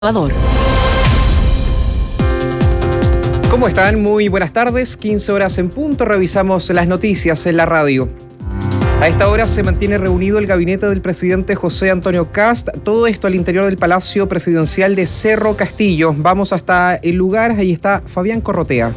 Salvador. ¿Cómo están? Muy buenas tardes, 15 horas en punto, revisamos las noticias en la radio. A esta hora se mantiene reunido el gabinete del presidente José Antonio Kast, todo esto al interior del Palacio Presidencial de Cerro Castillo. Vamos hasta el lugar, ahí está Fabián Corrotea.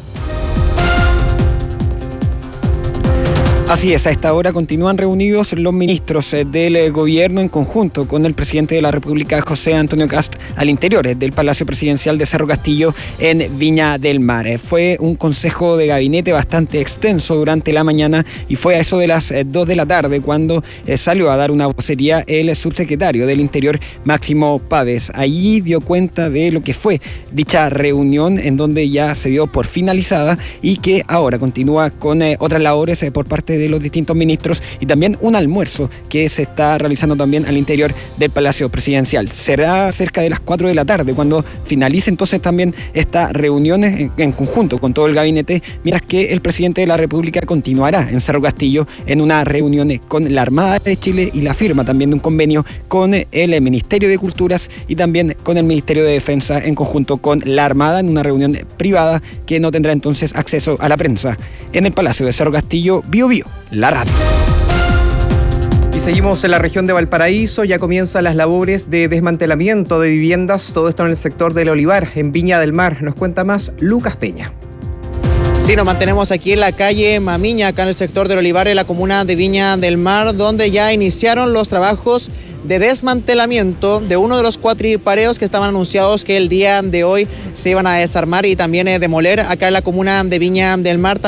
Así es, a esta hora continúan reunidos los ministros del gobierno en conjunto con el presidente de la República, José Antonio Kast, al interior del Palacio Presidencial de Cerro Castillo en Viña del Mar. Fue un consejo de gabinete bastante extenso durante la mañana y fue a eso de las 2 de la tarde cuando salió a dar una vocería el subsecretario del Interior, Máximo Pavés. Allí dio cuenta de lo que fue dicha reunión, en donde ya se dio por finalizada y que ahora continúa con otras labores por parte de los distintos ministros y también un almuerzo que se está realizando también al interior del Palacio Presidencial. Será cerca de las 4 de la tarde cuando finalice entonces también esta reunión en conjunto con todo el gabinete, mientras que el presidente de la República continuará en Cerro Castillo en una reunión con la Armada de Chile y la firma también de un convenio con el Ministerio de Culturas y también con el Ministerio de Defensa en conjunto con la Armada en una reunión privada que no tendrá entonces acceso a la prensa. En el Palacio de Cerro Castillo, Bio Bio, la radio. Y seguimos en la región de Valparaíso, ya comienzan las labores de desmantelamiento de viviendas, todo esto en el sector del Olivar, en Viña del Mar. Nos cuenta más Lucas Peña. Sí, nos mantenemos aquí en la calle Mamiña, acá en el sector del Olivar, en la comuna de Viña del Mar, donde ya iniciaron los trabajos de desmantelamiento de uno de los cuatripareos que estaban anunciados que el día de hoy se iban a desarmar y también demoler acá en la comuna de Viña del Mar.